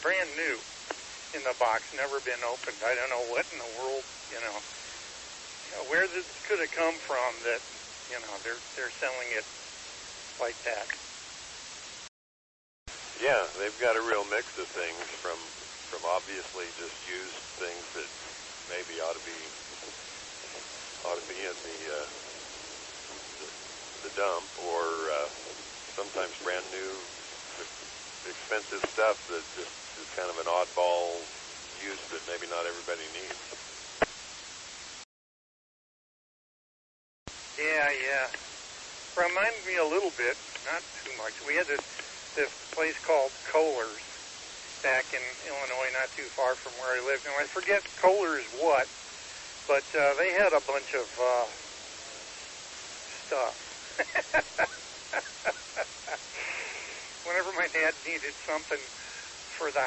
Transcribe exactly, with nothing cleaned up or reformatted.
brand new in the box, never been opened. I don't know what in the world, you know, you know where this could have come from that, you know, they're they're selling it like that. Yeah, they've got a real mix of things from from obviously just used things that maybe ought to be ought to be in the uh, the, the dump, or uh, sometimes brand new expensive stuff that just is kind of an oddball use that maybe not everybody needs. Yeah, yeah. Reminds me a little bit, not too much. We had this this place called Kohler's back in Illinois, not too far from where I lived. Now, I forget Kohler's what, but uh, they had a bunch of uh, stuff. Whenever my dad needed something for the